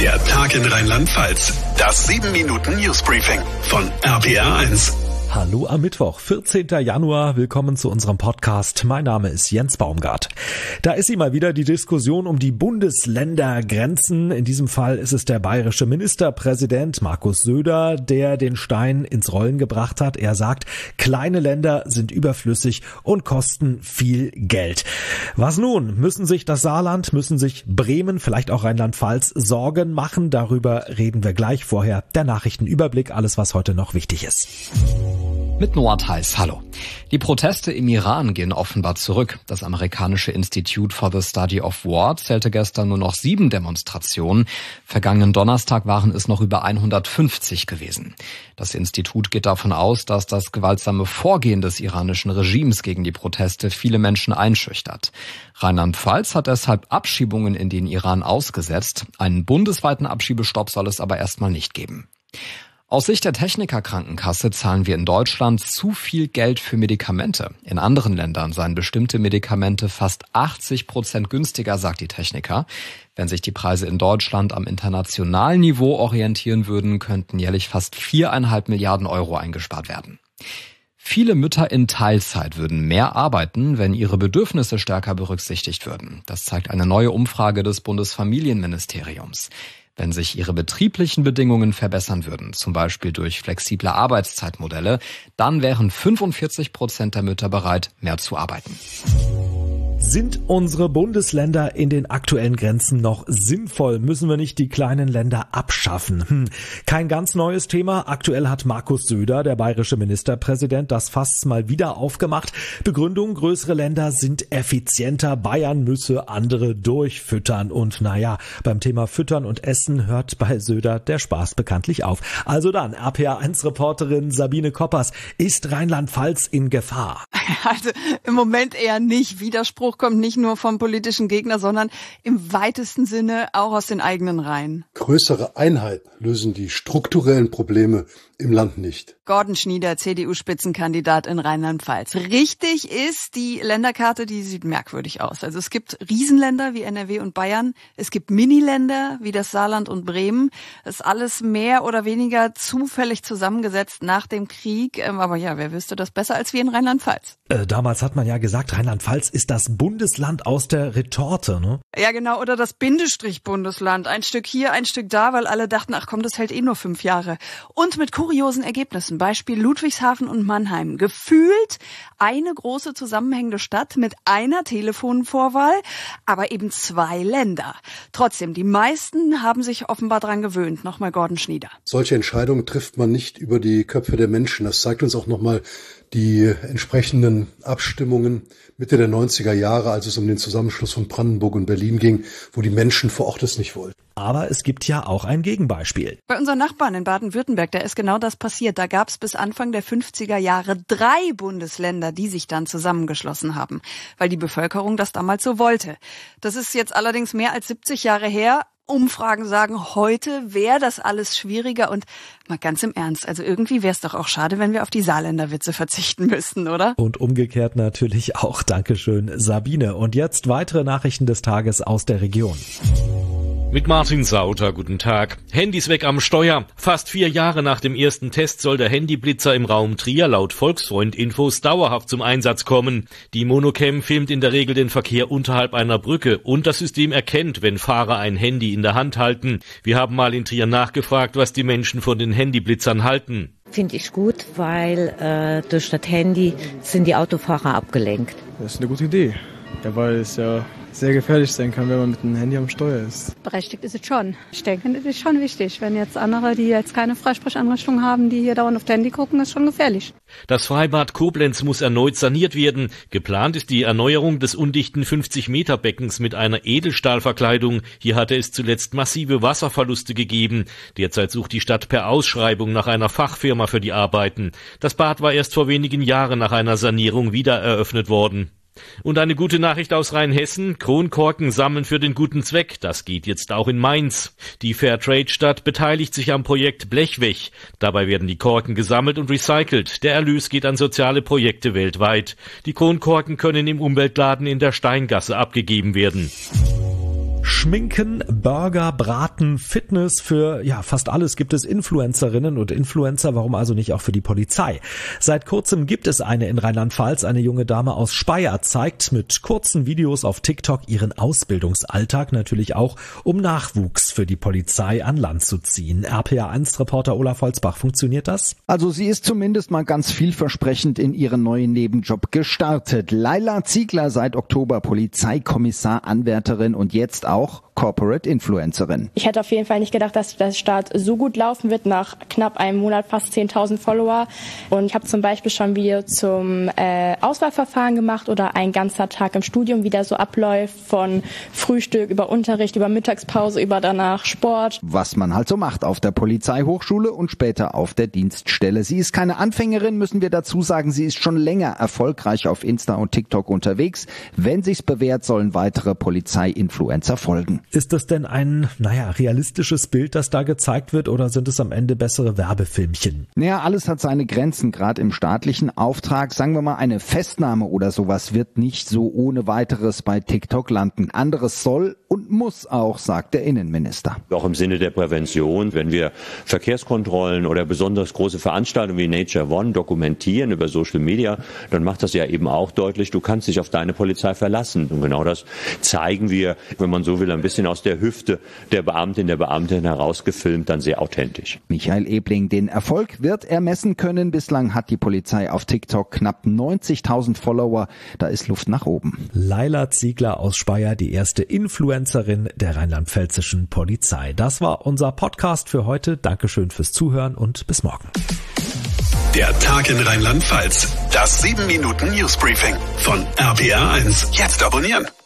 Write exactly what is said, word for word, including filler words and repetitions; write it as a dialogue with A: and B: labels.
A: Der Tag in Rheinland-Pfalz. Das sieben Minuten Newsbriefing von R P R eins.
B: Hallo am Mittwoch, vierzehnten Januar. Willkommen zu unserem Podcast. Mein Name ist Jens Baumgart. Da ist sie mal wieder, die Diskussion um die Bundesländergrenzen. In diesem Fall ist es der bayerische Ministerpräsident Markus Söder, der den Stein ins Rollen gebracht hat. Er sagt, kleine Länder sind überflüssig und kosten viel Geld. Was nun? Müssen sich das Saarland, müssen sich Bremen, vielleicht auch Rheinland-Pfalz Sorgen machen? Darüber reden wir gleich. Vorher der Nachrichtenüberblick, alles was heute noch wichtig ist.
C: Mit Noah Theis, hallo. Die Proteste im Iran gehen offenbar zurück. Das amerikanische Institute for the Study of War zählte gestern nur noch sieben Demonstrationen. Vergangenen Donnerstag waren es noch über hundertfünfzig gewesen. Das Institut geht davon aus, dass das gewaltsame Vorgehen des iranischen Regimes gegen die Proteste viele Menschen einschüchtert. Rheinland-Pfalz hat deshalb Abschiebungen in den Iran ausgesetzt. Einen bundesweiten Abschiebestopp soll es aber erstmal nicht geben. Aus Sicht der Technikerkrankenkasse zahlen wir in Deutschland zu viel Geld für Medikamente. In anderen Ländern seien bestimmte Medikamente fast achtzig Prozent günstiger, sagt die Techniker. Wenn sich die Preise in Deutschland am internationalen Niveau orientieren würden, könnten jährlich fast viereinhalb Milliarden Euro eingespart werden. Viele Mütter in Teilzeit würden mehr arbeiten, wenn ihre Bedürfnisse stärker berücksichtigt würden. Das zeigt eine neue Umfrage des Bundesfamilienministeriums. Wenn sich ihre betrieblichen Bedingungen verbessern würden, zum Beispiel durch flexible Arbeitszeitmodelle, dann wären fünfundvierzig Prozent der Mütter bereit, mehr zu arbeiten.
B: Sind unsere Bundesländer in den aktuellen Grenzen noch sinnvoll? Müssen wir nicht die kleinen Länder abschaffen? Hm. Kein ganz neues Thema. Aktuell hat Markus Söder, der bayerische Ministerpräsident, das Fass mal wieder aufgemacht. Begründung, größere Länder sind effizienter. Bayern müsse andere durchfüttern. Und naja, beim Thema Füttern und Essen hört bei Söder der Spaß bekanntlich auf. Also dann, R P R eins Reporterin Sabine Koppers. Ist Rheinland-Pfalz in Gefahr?
D: Also im Moment eher nicht. Widerspruch kommt nicht nur vom politischen Gegner, sondern im weitesten Sinne auch aus den eigenen Reihen.
E: Größere Einheiten lösen die strukturellen Probleme im Land nicht.
D: Gordon Schnieder, C D U-Spitzenkandidat in Rheinland-Pfalz. Richtig ist, die Länderkarte, die sieht merkwürdig aus. Also es gibt Riesenländer wie N R W und Bayern. Es gibt Miniländer wie das Saarland und Bremen. Das ist alles mehr oder weniger zufällig zusammengesetzt nach dem Krieg. Aber ja, wer wüsste das besser als wir in Rheinland-Pfalz?
B: Äh, damals hat man ja gesagt, Rheinland-Pfalz ist das Bundesland aus der Retorte, ne?
D: Ja, genau. Oder das Bindestrich-Bundesland. Ein Stück hier, ein Stück da, weil alle dachten, ach komm, das hält eh nur fünf Jahre. Und mit kuriosen Ergebnissen. Beispiel Ludwigshafen und Mannheim. Gefühlt eine große zusammenhängende Stadt mit einer Telefonvorwahl, aber eben zwei Länder. Trotzdem, die meisten haben sich offenbar dran gewöhnt. Nochmal Gordon Schnieder.
E: Solche Entscheidungen trifft man nicht über die Köpfe der Menschen. Das zeigt uns auch nochmal die entsprechenden Abstimmungen Mitte der neunziger Jahre, als es um den Zusammenschluss von Brandenburg und Berlin ging, wo die Menschen vor Ort es nicht wollten.
B: Aber es gibt ja auch ein Gegenbeispiel.
D: Bei unseren Nachbarn in Baden-Württemberg, da ist genau das passiert. Da gab es bis Anfang der fünfziger Jahre drei Bundesländer, die sich dann zusammengeschlossen haben, weil die Bevölkerung das damals so wollte. Das ist jetzt allerdings mehr als siebzig Jahre her. Umfragen sagen, heute wäre das alles schwieriger und mal ganz im Ernst, also irgendwie wäre es doch auch schade, wenn wir auf die Saarländerwitze verzichten müssten, oder?
B: Und umgekehrt natürlich auch. Dankeschön, Sabine. Und jetzt weitere Nachrichten des Tages aus der Region.
F: Mit Martin Sauter, guten Tag. Handys weg am Steuer. Fast vier Jahre nach dem ersten Test soll der Handyblitzer im Raum Trier laut Volksfreund-Infos dauerhaft zum Einsatz kommen. Die Monocam filmt in der Regel den Verkehr unterhalb einer Brücke und das System erkennt, wenn Fahrer ein Handy in der Hand halten. Wir haben mal in Trier nachgefragt, was die Menschen von den Handyblitzern halten.
G: Finde ich gut, weil äh, durch das Handy sind die Autofahrer abgelenkt.
H: Das ist eine gute Idee, ja, weil es ja sehr gefährlich sein kann, wenn man mit dem Handy am Steuer ist.
I: Berechtigt ist es schon. Ich denke, das ist schon wichtig. Wenn jetzt andere, die jetzt keine Freisprechanrichtung haben, die hier dauernd auf das Handy gucken, ist schon gefährlich.
F: Das Freibad Koblenz muss erneut saniert werden. Geplant ist die Erneuerung des undichten fünfzig Meter Beckens mit einer Edelstahlverkleidung. Hier hatte es zuletzt massive Wasserverluste gegeben. Derzeit sucht die Stadt per Ausschreibung nach einer Fachfirma für die Arbeiten. Das Bad war erst vor wenigen Jahren nach einer Sanierung wieder eröffnet worden. Und eine gute Nachricht aus Rheinhessen. Kronkorken sammeln für den guten Zweck. Das geht jetzt auch in Mainz. Die Fairtrade-Stadt beteiligt sich am Projekt Blechweg. Dabei werden die Korken gesammelt und recycelt. Der Erlös geht an soziale Projekte weltweit. Die Kronkorken können im Umweltladen in der Steingasse abgegeben werden.
B: Schminken, Burger, Braten, Fitness, für ja fast alles gibt es Influencerinnen und Influencer, warum also nicht auch für die Polizei? Seit kurzem gibt es eine in Rheinland-Pfalz, eine junge Dame aus Speyer zeigt mit kurzen Videos auf TikTok ihren Ausbildungsalltag, natürlich auch, um Nachwuchs für die Polizei an Land zu ziehen. R P A eins Reporter Olaf Holzbach, funktioniert das?
J: Also sie ist zumindest mal ganz vielversprechend in ihren neuen Nebenjob gestartet. Laila Ziegler, seit Oktober Polizeikommissar, Anwärterin und jetzt auch Corporate Influencerin.
K: Ich hätte auf jeden Fall nicht gedacht, dass der Start so gut laufen wird, nach knapp einem Monat fast zehntausend Follower. Und ich habe zum Beispiel schon ein Video zum äh, Auswahlverfahren gemacht oder ein ganzer Tag im Studium, wie der so abläuft, von Frühstück über Unterricht, über Mittagspause, über danach Sport.
J: Was man halt so macht auf der Polizeihochschule und später auf der Dienststelle. Sie ist keine Anfängerin, müssen wir dazu sagen. Sie ist schon länger erfolgreich auf Insta und TikTok unterwegs. Wenn sich's bewährt, sollen weitere Polizei-Influencer folgen.
B: Ist das denn ein, naja, realistisches Bild, das da gezeigt wird, oder sind es am Ende bessere Werbefilmchen?
J: Naja, alles hat seine Grenzen, gerade im staatlichen Auftrag. Sagen wir mal, eine Festnahme oder sowas wird nicht so ohne weiteres bei TikTok landen. Anderes soll und muss auch, sagt der Innenminister.
L: Auch im Sinne der Prävention, wenn wir Verkehrskontrollen oder besonders große Veranstaltungen wie Nature One dokumentieren über Social Media, dann macht das ja eben auch deutlich, du kannst dich auf deine Polizei verlassen. Und genau das zeigen wir, wenn man so will, ein bisschen aus der Hüfte der Beamtin, der Beamtin herausgefilmt, dann sehr authentisch.
J: Michael Ebling, den Erfolg wird er messen können. Bislang hat die Polizei auf TikTok knapp neunzigtausend Follower. Da ist Luft nach oben.
B: Laila Ziegler aus Speyer, die erste Influencerin der rheinland-pfälzischen Polizei. Das war unser Podcast für heute. Dankeschön fürs Zuhören und bis morgen.
A: Der Tag in Rheinland-Pfalz. Das sieben Minuten Newsbriefing von R P A eins. Jetzt abonnieren.